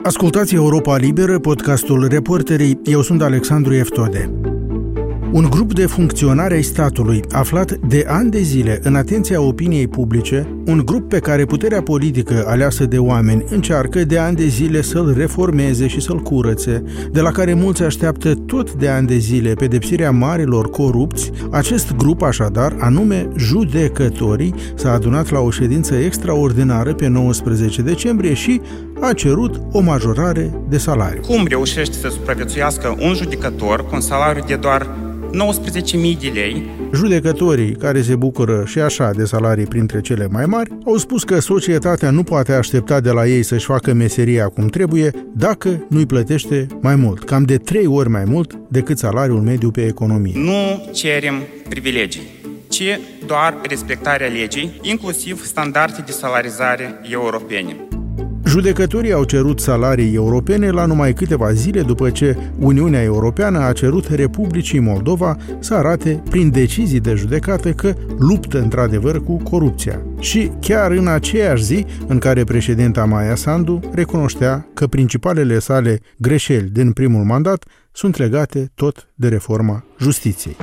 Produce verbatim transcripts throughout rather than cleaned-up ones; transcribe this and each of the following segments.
Ascultați Europa Liberă, podcastul Reporterii. Eu sunt Alexandru Eftode. Un grup de funcționari ai statului, aflat de ani de zile în atenția opiniei publice, un grup pe care puterea politică aleasă de oameni încearcă de ani de zile să-l reformeze și să-l curățe, de la care mulți așteaptă tot de ani de zile pedepsirea marilor corupți, acest grup așadar, anume judecătorii, s-a adunat la o ședință extraordinară pe nouăsprezece decembrie și a cerut o majorare de salariu. Cum reușește să supraviețuiască un judecător cu un salariu de doar nouăsprezece mii de lei? Judecătorii, care se bucură și așa de salarii printre cele mai mari, au spus că societatea nu poate aștepta de la ei să-și facă meseria cum trebuie dacă nu-i plătește mai mult, cam de trei ori mai mult decât salariul mediu pe economie. Nu cerem privilegii, ci doar respectarea legii, inclusiv standarde de salarizare europene. Judecătorii au cerut salarii europene la numai câteva zile după ce Uniunea Europeană a cerut Republicii Moldova să arate prin decizii de judecată că luptă într-adevăr cu corupția. Și chiar în aceeași zi în care președinta Maia Sandu recunoștea că principalele sale greșeli din primul mandat sunt legate tot de reforma justiției.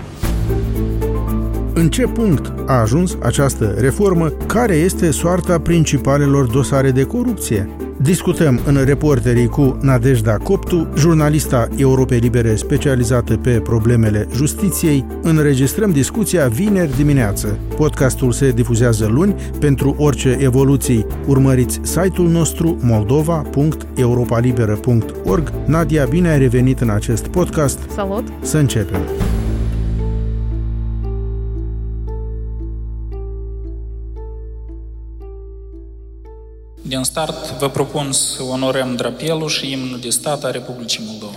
În ce punct a ajuns această reformă? Care este soarta principalelor dosare de corupție? Discutăm în Reporterii cu Nadejda Coptu, jurnalista Europei Libere specializată pe problemele justiției. Înregistrăm discuția vineri dimineață. Podcastul se difuzează luni. Pentru orice evoluții, urmăriți site-ul nostru moldova punct europalibera punct org. Nadia, bine ai revenit în acest podcast. Salut! Să începem! Din start, vă propun să onorăm drapelul și imnul de stat a Republicii Moldova.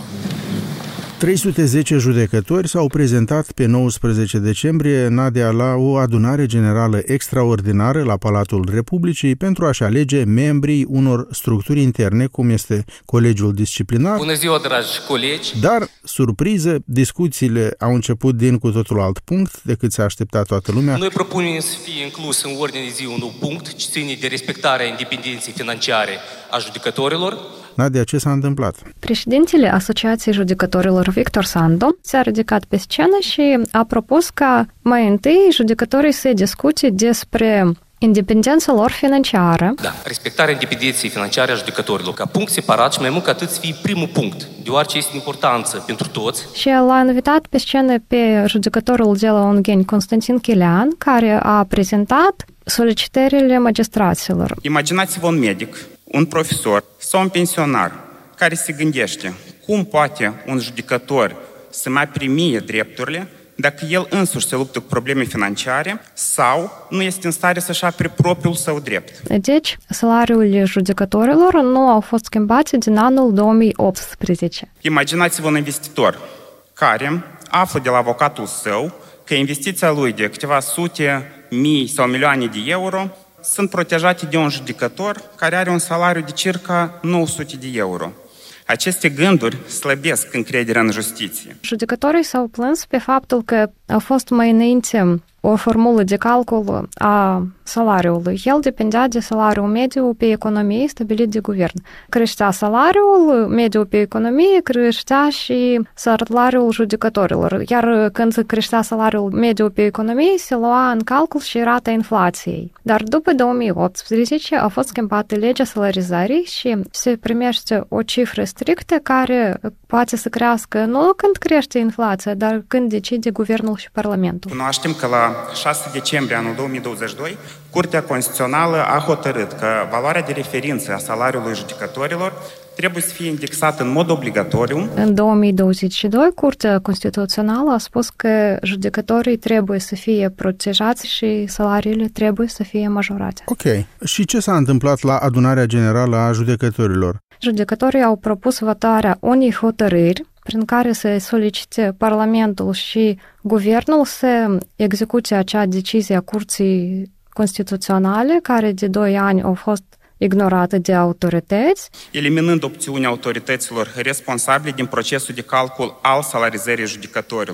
trei sute zece judecători s-au prezentat pe nouăsprezece decembrie, Nadia, la o adunare generală extraordinară la Palatul Republicii pentru a-și alege membrii unor structuri interne, cum este Colegiul Disciplinar. Bună ziua, dragi colegi! Dar, surpriză, discuțiile au început din cu totul alt punct decât s-a așteptat toată lumea. Noi propunem să fie inclus în ordine de zi un nou punct ce ține de respectarea independenței financiare a judecătorilor. Nadia, ce s-a întâmplat? Președintele Asociației Judecătorilor, Victor Sandu, s-a ridicat pe scenă și a propus ca mai întâi judecătorii să discute despre independența lor financiară. Da, respectarea independenței financiare a judecătorilor. Ca punct separat și mai mult ca atât să fie primul punct, deoarece este importanță pentru toți. Și l-a invitat pe scenă pe judecătorul de la Ungheni, Constantin Chilean, care a prezentat solicitările magistraților. Imaginați-vă un medic, un profesor sau un pensionar care se gândește cum poate un judecător să mai primie drepturile dacă el însuși se luptă cu probleme financiare sau nu este în stare să-și apere propriul său drept. Deci, salariul judecătorilor nu au fost schimbate din anul două mii optsprezece. Imaginați-vă un investitor care află de la avocatul său că investiția lui de câteva sute, mii sau milioane de euro sunt protejate de un judecător care are un salariu de circa nouă sute de euro. Aceste gânduri slăbesc încrederea în justiție. Judecătorii s-au plâns pe faptul că a fost mai înainte o formulă de calcul a salariului. El depindea de salariul mediu pe economie stabilit de guvern. Creștea salariul mediu pe economie, creștea și salariul judecătorilor. Iar când creștea salariul mediu pe economie, se lua în calcul și rata inflației. Dar după două mii optsprezece a fost schimbată legea salarizării și se primește o cifră strictă care poate să crească nu când crește inflația, dar când decide guvernul și parlamentul. Cunoaștem că la șase decembrie anul două mii douăzeci și doi, Curtea Constituțională a hotărât că valoarea de referință a salariului judecătorilor trebuie să fie indexată în mod obligatoriu. În două mii douăzeci și doi, Curtea Constituțională a spus că judecătorii trebuie să fie protejați și salariile trebuie să fie majorate. Ok. Și ce s-a întâmplat la adunarea generală a judecătorilor? Judecătorii au propus votarea unei hotărâri prin care să solicite Parlamentul și Guvernul să execute acea decizie a Curții Constituționale, care de doi ani au fost ignorată de autorități, eliminând opțiunea autorităților responsabile din procesul de calcul al salarizării judecătorilor.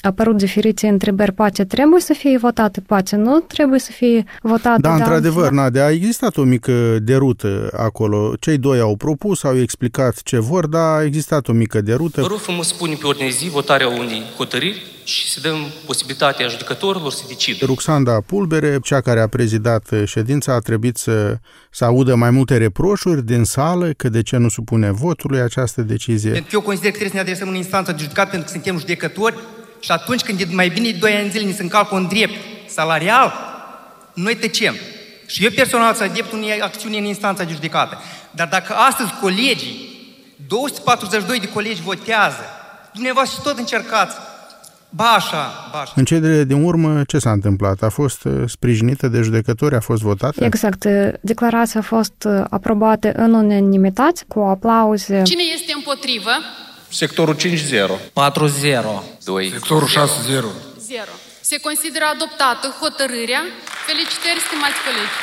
apărut diferite întrebări, poate trebuie să fie votate, poate nu trebuie să fie votate. Da, într-adevăr, Nadia, a existat o mică derută acolo. Cei doi au propus, au explicat ce vor, dar a existat o mică derută. Vă rog frumos, spunem pe ordine zi votarea unei hotărâri și să dăm posibilitatea judecătorilor să decidă. Ruxanda Pulbere, cea care a prezidat ședința, a trebuit să, să audă mai multe reproșuri din sală, că de ce nu supune votului această decizie. Pentru că eu consider că trebuie să ne adresăm în instanță de judecat pentru că suntem judecători și atunci când de mai bine de doi ani zile ni se încalcă un drept salarial, noi tăcem. Și eu personal sunt adeptul unei acțiuni în instanța de judecată. Dar dacă astăzi colegii, două sute patruzeci și doi de colegi votează, dumneavoastră tot încercați, ba așa, ba așa. În cele din urmă, ce s-a întâmplat? A fost sprijinită de judecători, a fost votată? Exact. Declarația a fost aprobată în unanimitate, cu aplauze. Cine este împotrivă? Sectorul cinci zero. patru zero. doi. Sectorul șase zero. zero. Se consideră adoptată hotărârea. Felicitări, stimați colegi!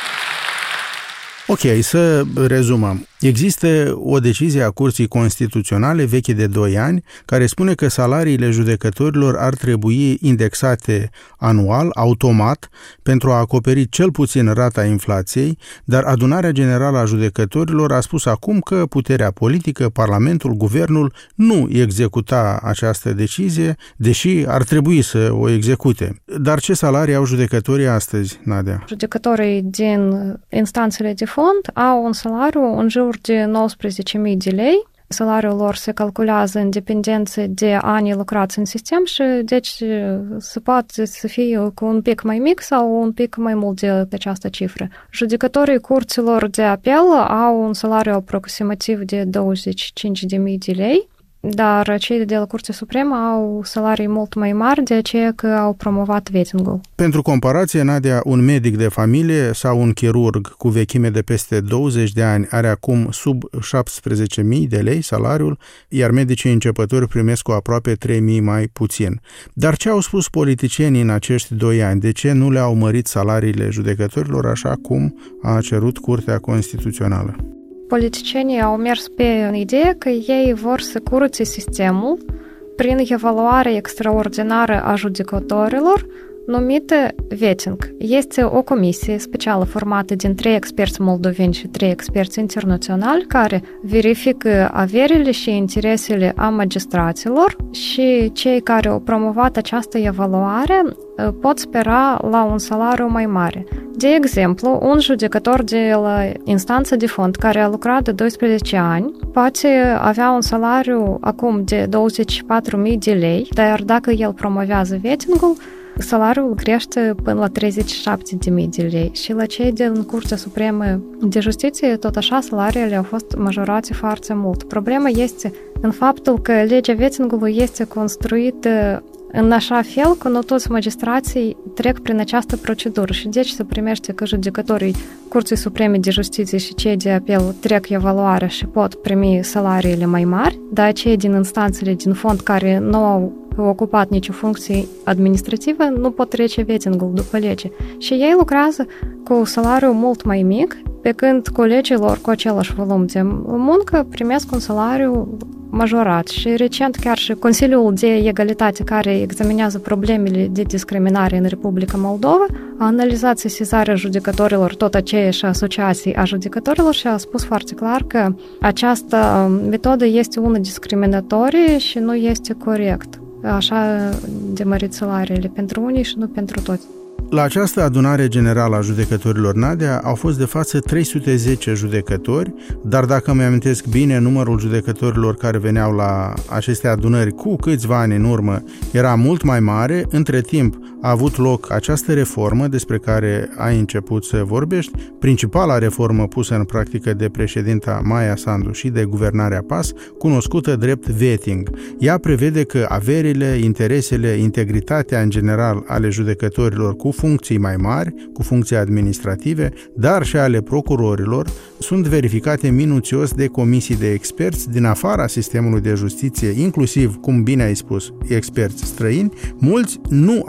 Ok, să rezumăm. Există o decizie a Curții Constituționale veche de doi ani care spune că salariile judecătorilor ar trebui indexate anual, automat, pentru a acoperi cel puțin rata inflației, dar Adunarea Generală a Judecătorilor a spus acum că puterea politică, Parlamentul, Guvernul nu executa această decizie, deși ar trebui să o execute. Dar ce salarii au judecătorii astăzi, Nadia? Judecătorii din instanțele de fond au un salariu în jur de nouăsprezece mii de lei. Salariul lor se calculează în dependență de anii lucrați în sistem și deci se poate să fie cu un pic mai mic sau un pic mai mult de această cifră. Judecătorii curților de apel au un salariu aproximativ de douăzeci și cinci de mii de lei, dar cei de la Curtea Supremă au salarii mult mai mari, de aceea că au promovat vetting-ul. Pentru comparație, Nadia, un medic de familie sau un chirurg cu vechime de peste douăzeci de ani are acum sub șaptesprezece mii de lei salariul, iar medicii începători primesc cu aproape trei mii mai puțin. Dar ce au spus politicienii în acești doi ani? De ce nu le-au mărit salariile judecătorilor așa cum a cerut Curtea Constituțională? Politicienii au mers pe ideea că ei vor să curățe sistemul prin evaluarea extraordinară a judecătorilor numită vetting. Este o comisie specială formată din trei experți moldoveni și trei experți internaționali care verifică averile și interesele a magistraților și cei care au promovat această evaluare pot spera la un salariu mai mare. De exemplu, un judecător de la instanță de fond care a lucrat de doisprezece ani poate avea un salariu acum de douăzeci și patru mii de lei, dar dacă el promovează vetting-ul, salariul crește până la treizeci și șapte de mii de lei și la cei din Curtea Supremă de Justiție, tot așa, salariile au fost majorate foarte mult. Problema este în faptul că legea vetting-ului este construită în așa fel că nu toți magistrații trec prin această procedură și deci se primește că judecătorii Curții Supreme de Justiție și cei de apel trec evaluarea și pot primi salariile mai mari, dar cei din instanțele din fond care nu au ocupat nicio funcție administrativă nu pot trece vetting-ul după lege. Și ei lucrează cu un salariu mult mai mic, pe când colegii lor cu același volum de muncă primesc un salariu majorat. Și recent chiar și Consiliul de Egalitate care examinează problemele de discriminare în Republica Moldova a analizat sesizarea judecătorilor, tot aceeași asociații a judecătorilor și a spus foarte clar că această metodă este una discriminatorie și nu este corect. Așa de mărit salariile pentru unii și nu pentru toți. La această adunare generală a judecătorilor, Nadia, au fost de față trei sute zece judecători, dar dacă îmi amintesc bine, numărul judecătorilor care veneau la aceste adunări cu câțiva ani în urmă era mult mai mare. Între timp a avut loc această reformă despre care ai început să vorbești, principala reformă pusă în practică de președinta Maia Sandu și de guvernarea P A S, cunoscută drept vetting. Ea prevede că averile, interesele, integritatea în general ale judecătorilor cu funcții mai mari, cu funcții administrative, dar și ale procurorilor, sunt verificate minuțios de comisii de experți din afara sistemului de justiție, inclusiv, cum bine ai spus, experți străini. Mulți nu au trecut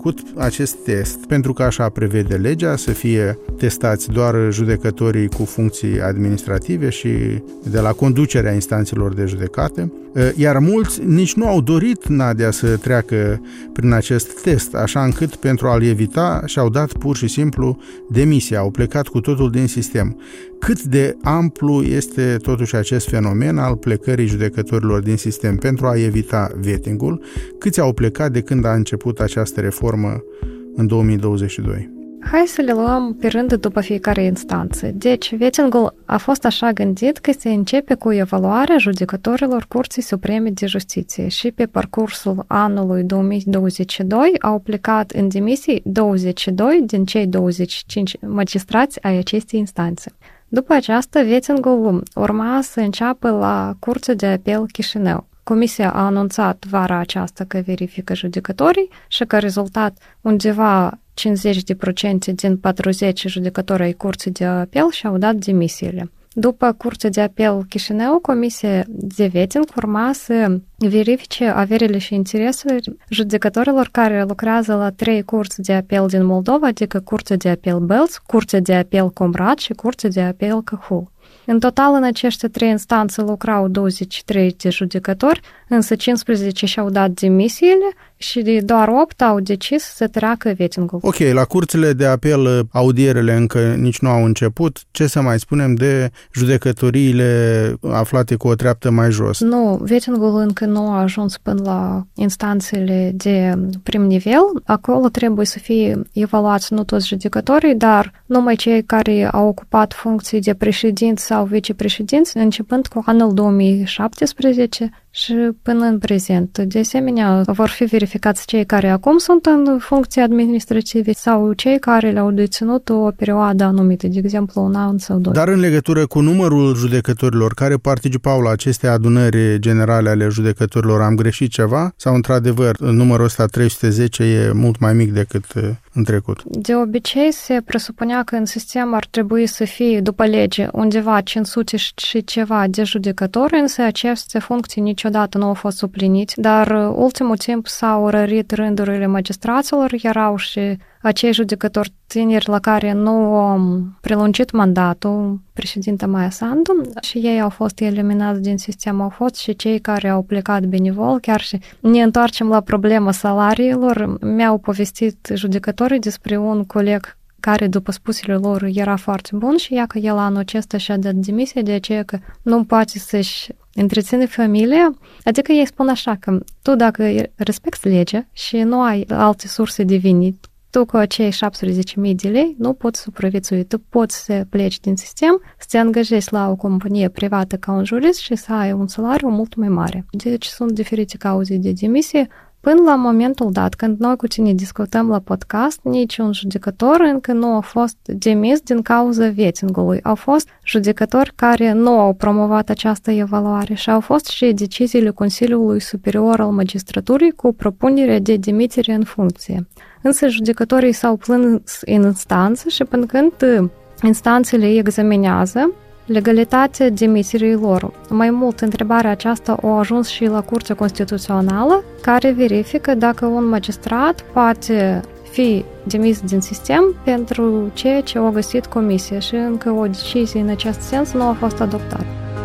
făcut acest test pentru că așa prevede legea, să fie testați doar judecătorii cu funcții administrative și de la conducerea instanțelor de judecată, iar mulți nici nu au dorit, Nadia, să treacă prin acest test, așa încât pentru a-l evita și-au dat pur și simplu demisia, au plecat cu totul din sistem. Cât de amplu este totuși acest fenomen al plecării judecătorilor din sistem pentru a evita vetting-ul? Câți au plecat de când a început această reformă în două mii douăzeci și doi? Hai să le luăm pe rând după fiecare instanță. Deci, vetting-ul a fost așa gândit că se începe cu evaluarea judecătorilor Curții Supreme de Justiție și pe parcursul anului două mii douăzeci și doi au plecat în demisii douăzeci și doi din cei douăzeci și cinci magistrați ai acestei instanțe. După aceasta, vetting-ul urma să înceapă la Curtea de Apel Chișinău. Comisia a anunțat vara aceasta că verifică judecătorii și ca rezultat undeva cincizeci la sută din patruzeci judecători ai Curții de Apel și-au dat demisiile. După Curtea de Apel Chișinău, Comisia de Vetting urma să verifice averile și interesele judecătorilor care lucrează la trei curți de apel din Moldova, adică Curtea de Apel Belț, Curtea de Apel Comrat și Curtea de Apel Cahul. În total, în aceste trei instanțe lucrau douăzeci și trei de judecători, însă cincisprezece și-au dat demisiile și doar opt au decis să treacă vetting-ul. Ok, la curțile de apel audierele încă nici nu au început. Ce să mai spunem de judecătoriile aflate cu o treaptă mai jos? Nu, vetting-ul încă nu a ajuns până la instanțele de prim nivel. Acolo trebuie să fie evaluați nu toți judecătorii, dar numai cei care au ocupat funcții de președinți sau vicepreședinți începând cu anul două mii șaptesprezece și până în prezent. De asemenea, vor fi verificați cei care acum sunt în funcții administrative sau cei care le-au deținut o perioadă anumită, de exemplu un an sau doi. Dar în legătură cu numărul judecătorilor care participau la aceste adunări generale ale judecătorilor, am greșit ceva? Sau într-adevăr numărul ăsta trei sute zece e mult mai mic decât în trecut? De obicei se presupunea că în sistem ar trebui să fie, după lege, undeva cinci sute și ceva de judecători, însă aceste funcții niciodată nu au fost suplinite, dar ultimul timp s-au rărit rândurile magistraților, erau și acei judecători tineri la care nu au prelungit mandatul, președinta Maia Sandu, și ei au fost eliminați din sistem, au fost și cei care au plecat benevol, chiar și ne întoarcem la problema salariilor. Mi-au povestit judecătorii despre un coleg care, după spusele lor, era foarte bun și ea că el anul acesta și-a dat demisie de aceea că nu poate să-și întreține familia. Adică ei spun așa că tu dacă respecti legea și nu ai alte surse de venit, tu cu acei șaptesprezece mii de lei nu poți supraviețui. Tu poți să pleci din sistem, să te angajezi la o companie privată ca un jurist și să ai un salariu mult mai mare. Deci sunt diferite cauze de demisie. Până la momentul dat, când noi cu tine discutăm la podcast, niciun judecător încă nu a fost demis din cauza vetting-ului. Au fost judecători care nu au promovat această evaluare și au fost și deciziile Consiliului Superior al Magistraturii cu propunerea de demitere în funcție. Însă judecătorii s-au plâns în instanță și până când instanțele examinează legalitatea demisiei lor. Mai mult, întrebarea aceasta a ajuns și la Curtea Constituțională, care verifică dacă un magistrat poate fi demis din sistem pentru ceea ce a găsit comisia și încă o decizie în acest sens nu a fost adoptată.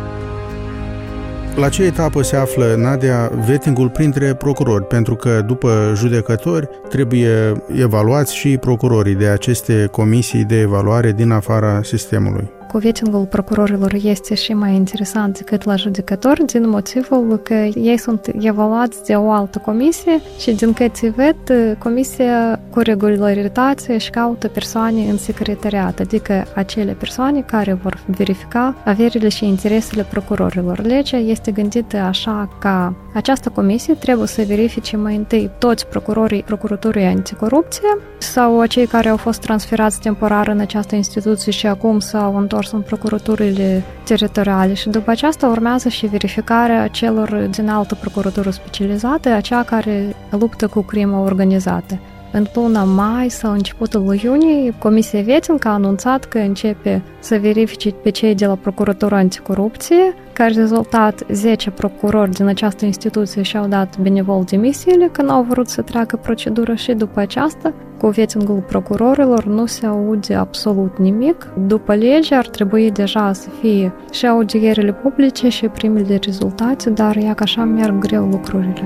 La ce etapă se află, Nadia, vetting-ul printre procurori? Pentru că după judecători trebuie evaluați și procurorii de aceste comisii de evaluare din afara sistemului. Cu vetting-ul procurorilor este și mai interesant decât la judecători din motivul că ei sunt evaluați de o altă comisie și din câte ved, comisia cu regularitate își caută persoane în secretariat, adică acele persoane care vor verifica averile și interesele procurorilor. Legea este gândită așa ca această comisie trebuie să verifice mai întâi toți procurorii Procuraturii Anticorupție sau acei care au fost transferați temporar în această instituție și acum s-au întors în procuraturile teritoriale și după aceasta urmează și verificarea celor din altă procuratură specializată, acea care luptă cu crimă organizată. În luna mai sau începutul lui iunie, Comisia Vetinca a anunțat că începe să verifice pe cei de la Procuratura Anticorupție. Ca rezultat, zece procurori din această instituție și-au dat benevol demisiile că n-au vrut să treacă procedură și după aceasta, cu vetingul procurorilor nu se aude absolut nimic. După lege ar trebui deja să fie și audierile publice și primele rezultate, dar ea că așa merg greu lucrurile.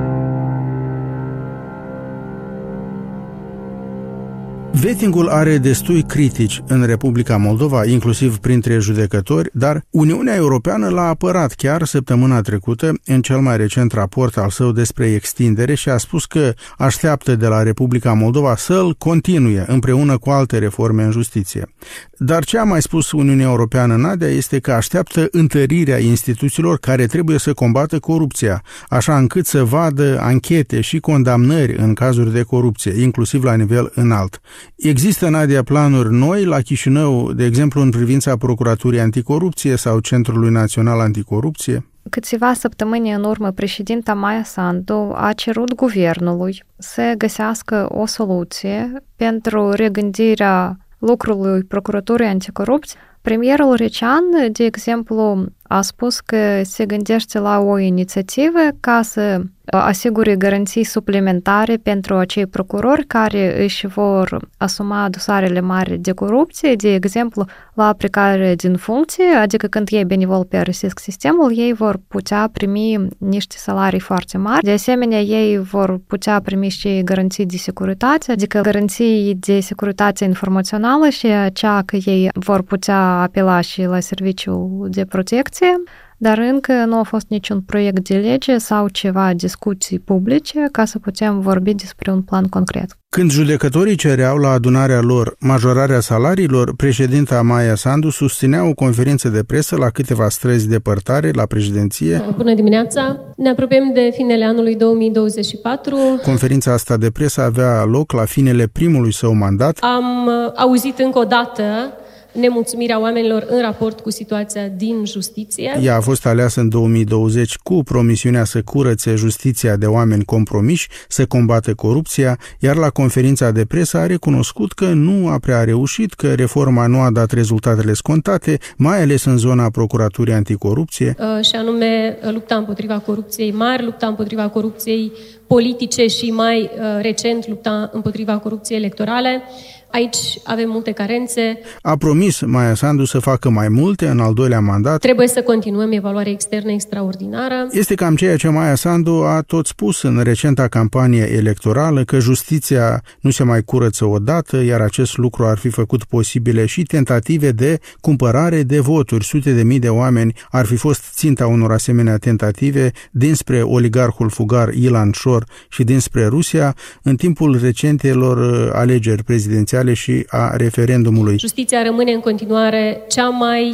Vetingul are destui critici în Republica Moldova, inclusiv printre judecători, dar Uniunea Europeană l-a apărat chiar săptămâna trecută în cel mai recent raport al său despre extindere și a spus că așteaptă de la Republica Moldova să-l continue împreună cu alte reforme în justiție. Dar ce a mai spus Uniunea Europeană, Nadia, este că așteaptă întărirea instituțiilor care trebuie să combată corupția, așa încât să vadă anchete și condamnări în cazuri de corupție, inclusiv la nivel înalt. Există, Nadia, planuri noi la Chișinău, de exemplu în privința Procuraturii Anticorupție sau Centrului Național Anticorupție? Câteva săptămâni în urmă, președinta Maia Sandu a cerut guvernului să găsească o soluție pentru regândirea lucrului Procuraturii Anticorupție. Premierul Recean, de exemplu, a spus că se gândește la o inițiativă ca să asigure garanții suplimentare pentru acei procurori care își vor asuma dosarele mari de corupție, de exemplu, la aplicare din funcție, adică când ei benevol părăsesc sistemul, ei vor putea primi niște salarii foarte mari. De asemenea, ei vor putea primi și garanții de securitate, adică garanții de securitate informațională și cea că ei vor putea apela și la serviciul de protecție, dar încă nu a fost niciun proiect de lege sau ceva discuții publice ca să putem vorbi despre un plan concret. Când judecătorii cereau la adunarea lor majorarea salariilor, președinta Maia Sandu susținea o conferință de presă la câteva străzi depărtare la președinție. Bună dimineața! Ne apropiem de finele anului două mii douăzeci și patru. Conferința asta de presă avea loc la finele primului său mandat. Am auzit încă o dată nemulțumirea oamenilor în raport cu situația din justiție. Ea a fost aleasă în două mii douăzeci cu promisiunea să curățe justiția de oameni compromiși, să combată corupția, iar la conferința de presă a recunoscut că nu a prea reușit, că reforma nu a dat rezultatele scontate, mai ales în zona Procuraturii Anticorupție. Uh, și anume lupta împotriva corupției mari, lupta împotriva corupției politice și mai uh, recent lupta împotriva corupției electorale. Aici avem multe carențe. A promis Maia Sandu să facă mai multe în al doilea mandat. Trebuie să continuăm evaluarea externă extraordinară. Este cam ceea ce Maia Sandu a tot spus în recenta campanie electorală, că justiția nu se mai curăță odată, iar acest lucru ar fi făcut posibile și tentative de cumpărare de voturi. Sute de mii de oameni ar fi fost ținta unor asemenea tentative dinspre oligarhul fugar Ilan Șor și dinspre Rusia în timpul recentelor alegeri prezidențiale și a referendumului. Justiția rămâne în continuare cea mai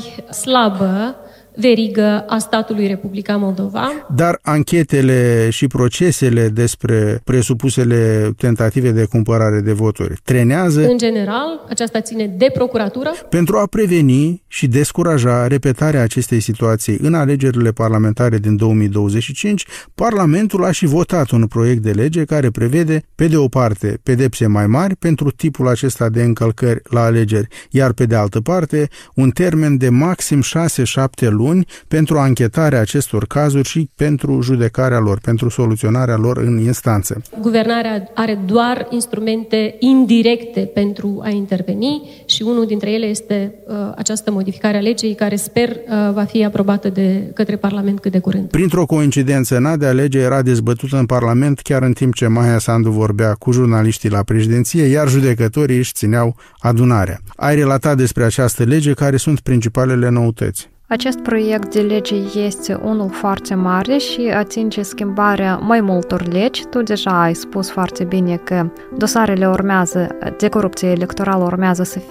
slabă verigă a statului Republica Moldova. Dar anchetele și procesele despre presupusele tentative de cumpărare de voturi trenează. În general, aceasta ține de procuratură. Pentru a preveni și descuraja repetarea acestei situații în alegerile parlamentare din două mii douăzeci și cinci, Parlamentul a și votat un proiect de lege care prevede, pe de o parte, pedepse mai mari pentru tipul acesta de încălcări la alegeri, iar pe de altă parte, un termen de maxim șase șapte luni pentru anchetarea acestor cazuri și pentru judecarea lor, pentru soluționarea lor în instanță. Guvernarea are doar instrumente indirecte pentru a interveni și unul dintre ele este uh, această modificare a legii care sper uh, va fi aprobată de către Parlament cât de curând. Printr-o coincidență, Nadia, legea era dezbătută în Parlament chiar în timp ce Maia Sandu vorbea cu jurnaliștii la președinție, iar judecătorii își țineau adunarea. Ai relatat despre această lege, care sunt principalele noutăți. Acest proiect de lege este unul foarte mare și atinge schimbarea mai multor legi. Tu deja ai spus foarte bine că dosarele urmează, de corupție electorală urmează să fie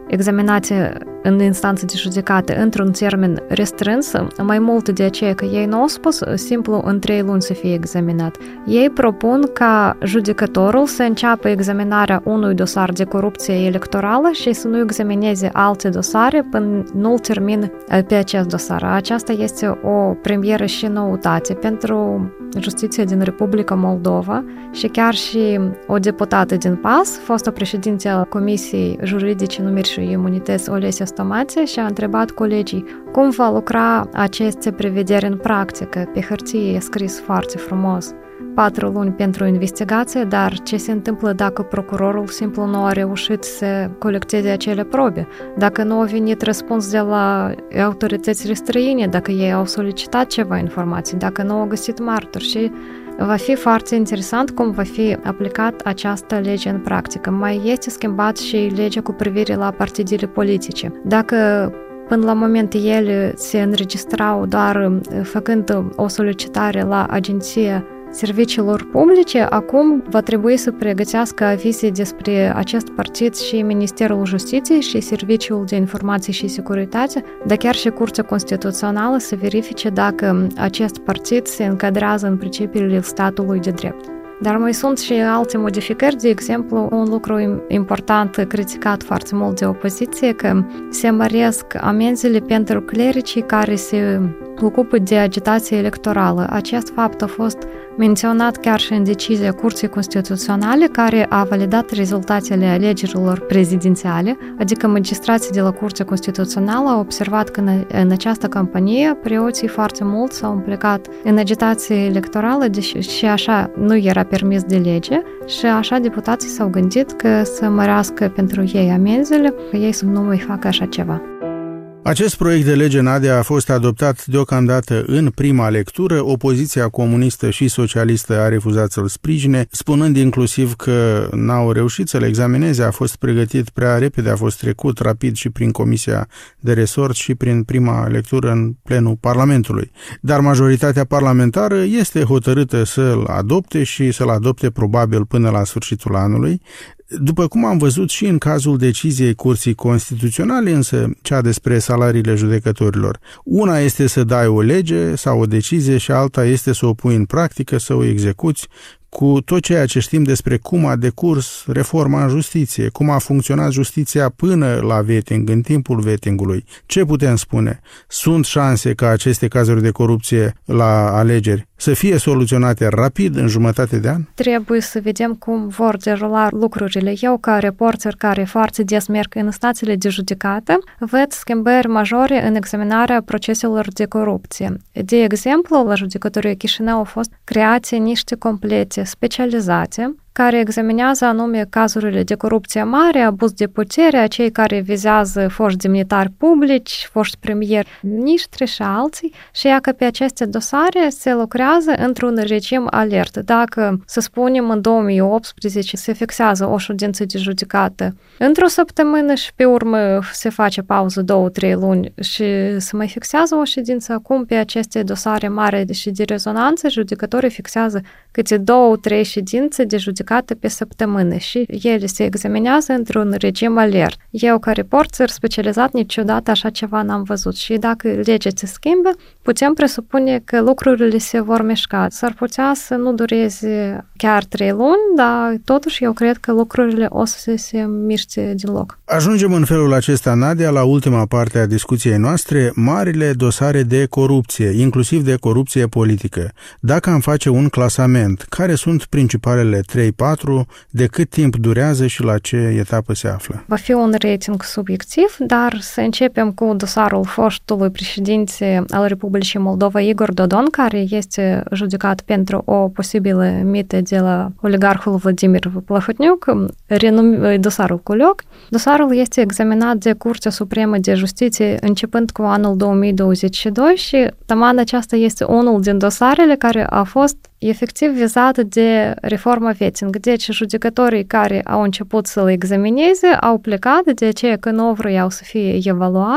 examinate în instanță de judecată într-un termen restrâns, mai mult de aceea că ei nu au spus simplu în trei luni să fie examinat. Ei propun ca judecătorul să înceapă examinarea unui dosar de corupție electorală și să nu examineze alte dosare până nu-l termin pe acest dosar. Aceasta este o premieră și noutate pentru justiția din Republica Moldova și chiar și o deputată din P A S, fostă președinte a Comisiei Juridice, Numiri și Imunități, Olesia Stomațe, și a întrebat colegii cum va lucra aceste prevederi în practică. Pe hârtie e scris foarte frumos patru luni pentru investigație, dar ce se întâmplă dacă procurorul simplu nu a reușit să colecteze acele probe? Dacă nu a venit răspuns de la autoritățile străine, dacă ei au solicitat ceva informații, dacă nu au găsit martori, și va fi foarte interesant cum va fi aplicat această lege în practică. Mai este schimbat și legea cu privire la partidele politice. Dacă până la moment ele se înregistrau doar făcând o solicitare la agenția serviciilor publice, acum va trebui să pregătească avize despre acest partid și Ministerul Justiției și Serviciul de Informații și Securitate, dar chiar și Curtea Constituțională să verifice dacă acest partid se încadrează în principiile statului de drept. Dar mai sunt și alte modificări, de exemplu, un lucru important criticat foarte mult de opoziție, că se măresc amenzile pentru clericii care se ocupă de agitație electorală. Acest fapt a fost menționat chiar și în decizia Curții Constituționale, care a validat rezultatele alegerilor prezidențiale, adică magistrații de la Curtea Constituțională au observat că în această campanie preoții foarte mult s-au implicat în agitație electorală, deși și așa nu era permis de lege, și așa deputații s-au gândit că să mărească pentru ei amenzile, că ei să nu mai facă așa ceva. Acest proiect de lege, Nadia, a fost adoptat deocamdată în prima lectură. Opoziția comunistă și socialistă a refuzat să-l sprijine, spunând inclusiv că n-au reușit să-l examineze, a fost pregătit prea repede, a fost trecut rapid și prin Comisia de Resort și prin prima lectură în plenul Parlamentului. Dar majoritatea parlamentară este hotărâtă să-l adopte și să-l adopte probabil până la sfârșitul anului. După cum am văzut și în cazul deciziei Curții Constituționale, însă cea despre salariile judecătorilor, una este să dai o lege sau o decizie și alta este să o pui în practică, să o execuți, cu tot ceea ce știm despre cum a decurs reforma în justiție, cum a funcționat justiția până la vetting, în timpul vettingului. Ce putem spune? Sunt șanse ca aceste cazuri de corupție la alegeri să fie soluționate rapid, în jumătate de an? Trebuie să vedem cum vor derula lucrurile. Eu, ca reporter care foarte des merg în stațiile de judecată, văd schimbări majore în examinarea proceselor de corupție. De exemplu, la judecătoria Chișinău au fost create niște complete specializate care examinează anume cazurile de corupție mare, abuz de putere, acei care vizează foști demnitari publici, foști premieri, miniștri și alții, și ea că pe aceste dosare se lucrează într-un regim alert. Dacă, să spunem, în două mii optsprezece se fixează o ședință de judecată într-o săptămână și pe urmă se face pauză două, trei luni și se mai fixează o ședință, acum pe aceste dosare mari și de rezonanță, judecătorii fixează câte două, trei ședințe de judecată pe săptămână și ele se examinează într-un regim alert. Eu, ca reporter specializat, niciodată așa ceva n-am văzut și dacă legea se schimbă, putem presupune că lucrurile se vor mișca. S-ar putea să nu dureze chiar trei luni, dar totuși eu cred că lucrurile o să se miște din loc. Ajungem în felul acesta, Nadia, la ultima parte a discuției noastre, marile dosare de corupție, inclusiv de corupție politică. Dacă am face un clasament, care sunt principalele trei patru, de cât timp durează și la ce etapă se află? Va fi un rating subiectiv, dar să începem cu dosarul fostului președinte al Republicii Moldova, Igor Dodon, care este judecat pentru o posibilă mită de la oligarhul Vladimir Plahotniuc, renumit dosarul Culioc. Dosarul este examinat de Curtea Supremă de Justiție începând cu anul două mii douăzeci și doi și taman aceasta este unul din dosarele care a fost efectiv vizat de reforma vetting. Deci judecătorii care au început să-l examineze au plecat, de aceea că nu vreau să fie evaluați,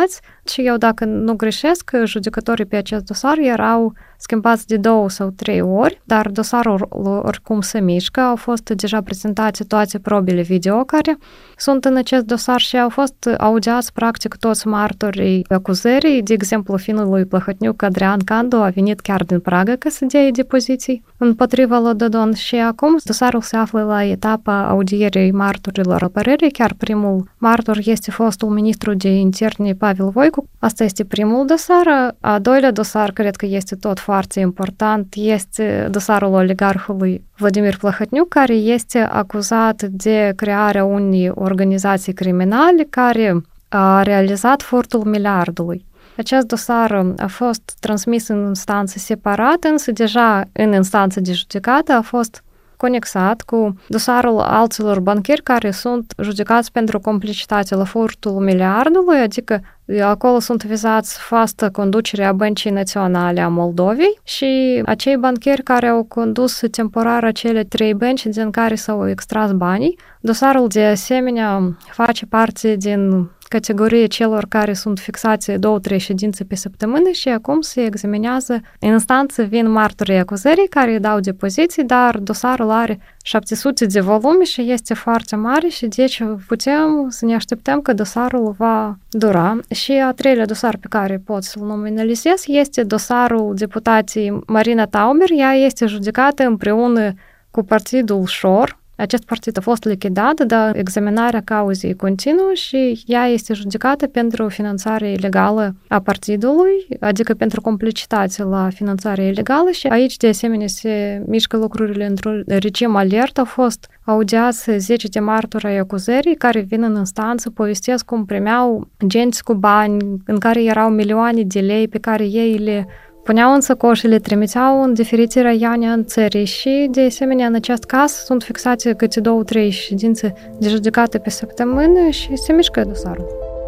Și eu, dacă nu greșesc, judecătorii pe acest dosar erau schimbați de două sau trei ori, dar dosarul oricum se mișcă. Au fost deja prezentate toate probele video care sunt în acest dosar și au fost audiați practic toți martorii acuzării. De exemplu, finul lui Plăhătniuc, Adrian Candu, a venit chiar din Praga ca să dea depoziții împotriva lui Dodon și acum dosarul se află la etapa audierii martorilor apărării. Chiar primul martor este fostul ministru de interne Pavel Voicu. Asta este primul dosar. A doilea dosar, cred că este tot foarte important, este dosarul oligarhului Vladimir Plăhătniuc, care este acuzat de crearea unei organizații criminale care a realizat furtul miliardului. Acest dosar a fost transmis în instanță separat, însă deja în instanță de judecată a fost conexat cu dosarul alților bancheri care sunt judecați pentru complicitate la furtul miliardului, adică acolo sunt vizați foastă conducerea Băncii Naționale a Moldovei și acei bancheri care au condus temporar acele trei bănci din care s-au extras banii. Dosarul de asemenea face parte din categorie celor care sunt fixați două-trei ședințe pe săptămână și acum se examinează în instanță, vin martorii acuzării care dau depoziții, dar dosarul are șapte sute de volume și este foarte mare și deci putem să ne așteptăm că dosarul va dura. Și a treilea dosar pe care pot să-l nominalizez este dosarul deputației Marina Tauber. Ea este judecată împreună cu partidul Șor. Acest partid a fost lichidat, dar examinarea cauzei continuă și ea este judecată pentru finanțare ilegală a partidului, adică pentru complicitate la finanțare ilegală și aici de asemenea se mișcă lucrurile într-un regim alert. Au fost audiați zece de martori ai acuzării care vin în instanță, povestesc cum primeau genți cu bani în care erau milioane de lei pe care ei le puneau în săcoș și le trimiteau în diferite raioane în țării și, de asemenea, în acest caz sunt fixate câte două-trei ședințe de judecată pe săptămână și se mișcă dosarul.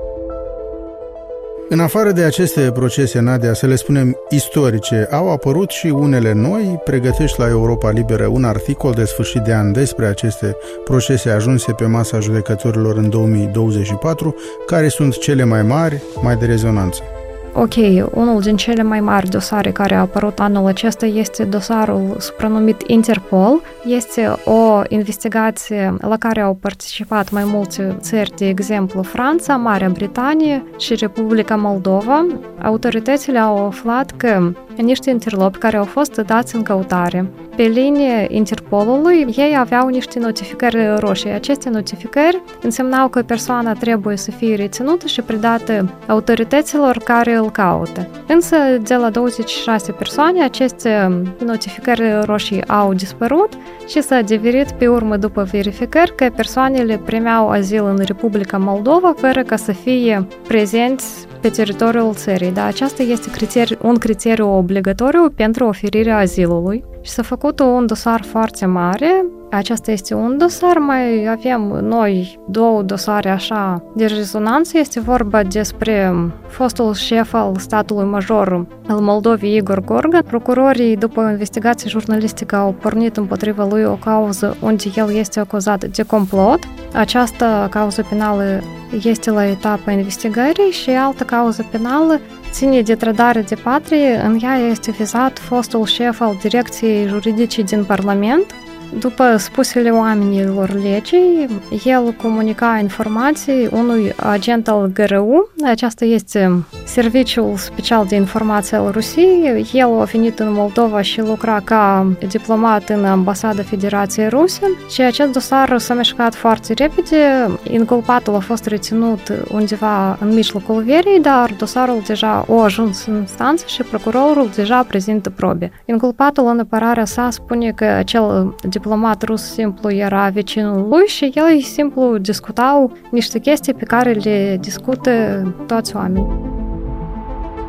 În afară de aceste procese, Nadia, să le spunem istorice, au apărut și unele noi. Pregătești la Europa Liberă un articol de sfârșit de an despre aceste procese ajunse pe masa judecătorilor în două mii douăzeci și patru, care sunt cele mai mari, mai de rezonanță. Ok, unul din cele mai mari dosare care a apărut anul acesta este dosarul supranumit Interpol. Este o investigație la care au participat mai multe țări, de exemplu Franța, Marea Britanie și Republica Moldova. Autoritățile au aflat că niște interlopi care au fost dați în căutare pe linie Interpolului, ei aveau niște notificări roșii. Aceste notificări însemnau că persoana trebuie să fie reținută și predată autorităților care îl caută. Însă, de la douăzeci și șase persoane, aceste notificări roșii au dispărut și s-a adeverit pe urmă după verificări că persoanele primeau azil în Republica Moldova fără ca să fie prezenți pe teritoriul țării. Dar aceasta este criteri, un criteriu obligatoriu pentru oferirea azilului și s-a făcut un dosar foarte mare. Acesta este un dosar, mai avem noi două dosare așa de rezonanță. Este vorba despre fostul șef al statului major al Moldovei, Igor Gorgan. Procurorii, după o investigație jurnalistică, au pornit împotriva lui o cauză unde el este acuzat de complot. Această cauză penală este la etapa investigării și altă cauză penală ține de trădare de patrie. În ea este vizat fostul șef al direcției juridice din Parlament. După spusele oamenilor legii, el comunica informații unui agent al G R U. Aceasta este Serviciul Special de Informație al Rusiei. El a venit în Moldova și lucra ca diplomat în Ambasada Federației Ruse și acest dosar s-a mișcat foarte repede. Inculpatul a fost reținut undeva în mijlocul verii, dar dosarul deja a ajuns în instanță și procurorul deja prezintă probe. Inculpatul în apărarea sa spune că acel diplomat rus simplu era vecinul lui și ei simplu discutau niște chestii pe care le discută toți oamenii.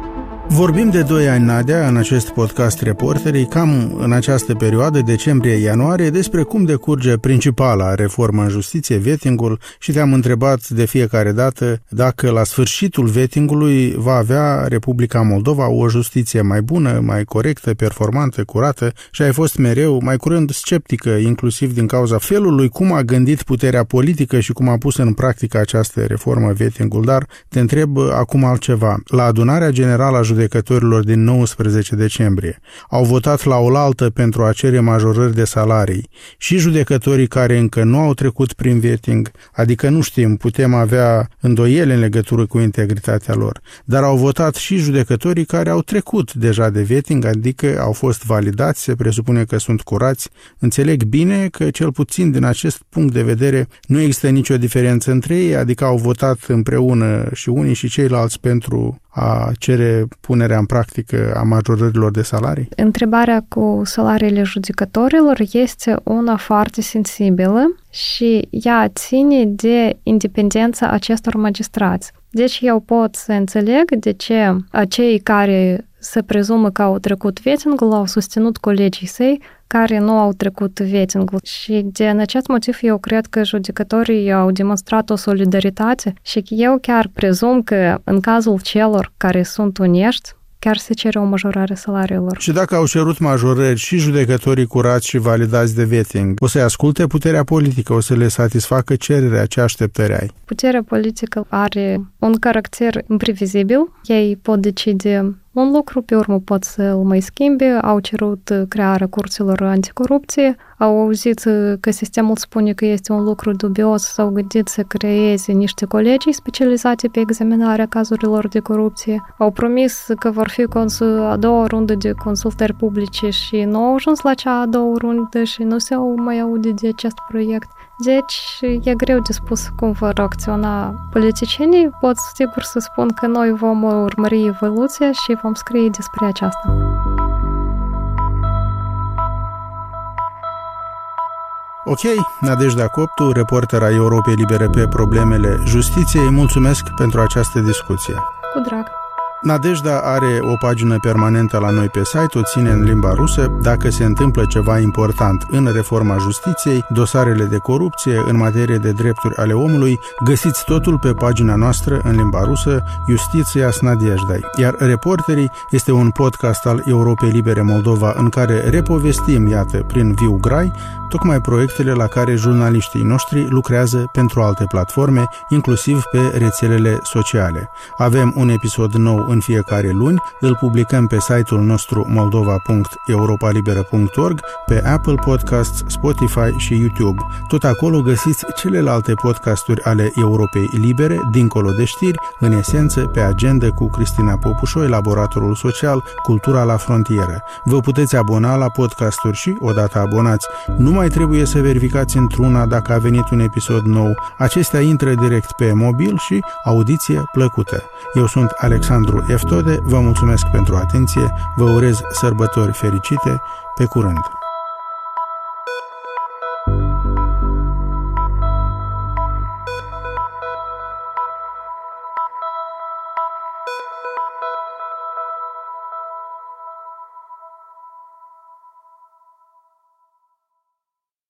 Vorbim de doi ani, Nadia, în acest podcast Reporterii, cam în această perioadă, decembrie-ianuarie, despre cum decurge principala reformă în justiție, vettingul, și te-am întrebat de fiecare dată dacă la sfârșitul vettingului va avea Republica Moldova o justiție mai bună, mai corectă, performantă, curată, și ai fost mereu, mai curând, sceptică, inclusiv din cauza felului cum a gândit puterea politică și cum a pus în practică această reformă vettingul. Dar te întreb acum altceva. La adunarea generală a judecătorilor din nouăsprezece decembrie au votat la oaltă pentru a cere majorări de salarii și judecătorii care încă nu au trecut prin vetting, adică nu știm, putem avea îndoieli în legătură cu integritatea lor, dar au votat și judecătorii care au trecut deja de vetting, adică au fost validați, se presupune că sunt curați. Înțeleg bine că, cel puțin din acest punct de vedere, nu există nicio diferență între ei, adică au votat împreună și unii și ceilalți pentru a cere punerea în practică a majorărilor de salarii? Întrebarea cu salariile judecătorilor este una foarte sensibilă și ea ține de independența acestor magistrați. Deci eu pot să înțeleg de ce acei care se prezumă că au trecut vettingul au susținut colegii săi care nu au trecut vettingul. Și din acest motiv eu cred că judecătorii au demonstrat o solidaritate și eu chiar prezum că în cazul celor care sunt onești, chiar se cere o majorare salariilor. Și dacă au cerut majorări și judecătorii curați și validați de vetting, o să-i asculte puterea politică, o să le satisfacă cererea, ce așteptări ai? Puterea politică are un caracter imprevizibil. Ei pot decide un lucru, pe urmă pot să-l mai schimbe, au cerut crearea curților anticorupție, au auzit că sistemul spune că este un lucru dubios, s-au gândit să creeze niște colegii specializate pe examinarea cazurilor de corupție, au promis că vor fi a doua rundă de consultări publice și nu au ajuns la cea a doua rundă și nu se mai aude de acest proiect. Deci, e greu de spus cum vor acționa politicienii. Pot sigur să spun că noi vom urmări evoluția și vom scrie despre aceasta. Ok, Nadejda Coptu, reportera Europei Libere pe problemele justiției, mulțumesc pentru această discuție. Cu drag! Nadejda are o pagină permanentă la noi pe site, o ține în limba rusă. Dacă se întâmplă ceva important în reforma justiției, dosarele de corupție, în materie de drepturi ale omului, găsiți totul pe pagina noastră în limba rusă, Justiția s Nadejdai. Iar Reporterii este un podcast al Europei Libere Moldova în care repovestim, iată, prin viu grai, tocmai proiectele la care jurnaliștii noștri lucrează pentru alte platforme, inclusiv pe rețelele sociale. Avem un episod nou în fiecare luni, îl publicăm pe site-ul nostru moldova punct europa liberă punct org, pe Apple Podcasts, Spotify și YouTube. Tot acolo găsiți celelalte podcasturi ale Europei Libere, dincolo de știri, în esență pe agenda cu Cristina Popușoi, Laboratorul Social, Cultura la Frontieră. Vă puteți abona la podcasturi și, odată abonați, nu mai trebuie să verificați într-una dacă a venit un episod nou. Acestea intră direct pe mobil și audiție plăcută. Eu sunt Alexandru Eftode, vă mulțumesc pentru atenție, vă urez sărbători fericite, pe curând!